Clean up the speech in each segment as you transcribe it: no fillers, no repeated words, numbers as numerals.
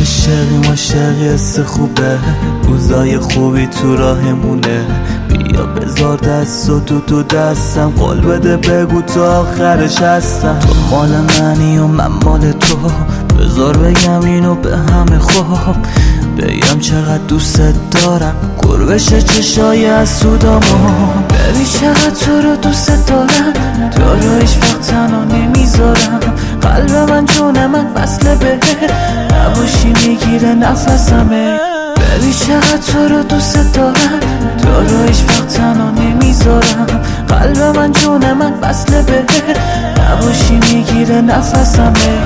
عاشقی حس خوبه، روزای خوبی تو راهمونه. بیا بذار دست و تو دستم، قول بده بگو تا آخرش هستم. تو مال منی و من مال تو، بذار بگم اینو به همه خوب. بگم چقدر دوست دارم، قربش چشای حسودامو. ببین چقدر تو رو دوست دارم، تو رو هیچ وقت تنها نمیذارم. قلب من جون من وصله به نباشی میگیره نفسمه. ببین چقدر تو رو دوست دارم، تو رو هیچ وقت تنها نمیذارم. قلب من جون من وصله به نباشی میگیره نفسمه.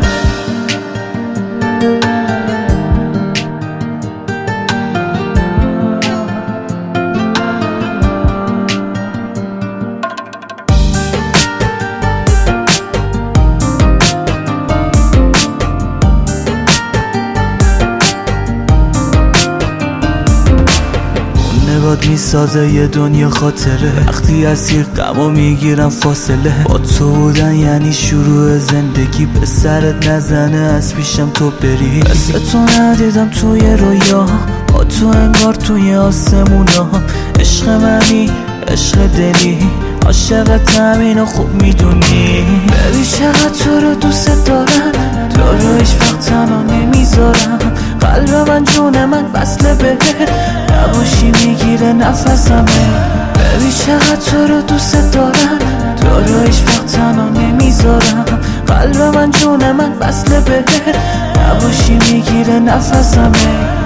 نگات میسازه یه دنیا خاطره، وقتی اسیر غمو میگیرم فاصله. با تو بودن یعنی شروع زندگی، به سرت نزنه از پیشم تو بری. مثل تو ندیدم توی رویا، با تو انگار توی آسمونا. عشق منی عشق دلی، عاشقت همینو خوب میدونی. ببین چقدر تو رو دوست دارم، تو رو هیچ وقت تنها نمیذارم. قلب من جون من وصله به نباشی میگیره نفسمه. ببین چقدر تو رو دوست دارم، تو رو هیچ وقت تنها نمیذارم. قلب من جون من وصله به نباشی میگیره نفسمه.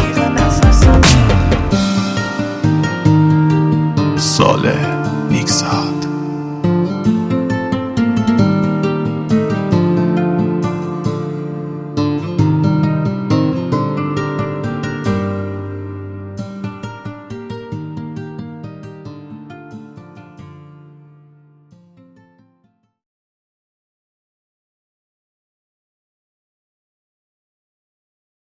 صالح نیکسا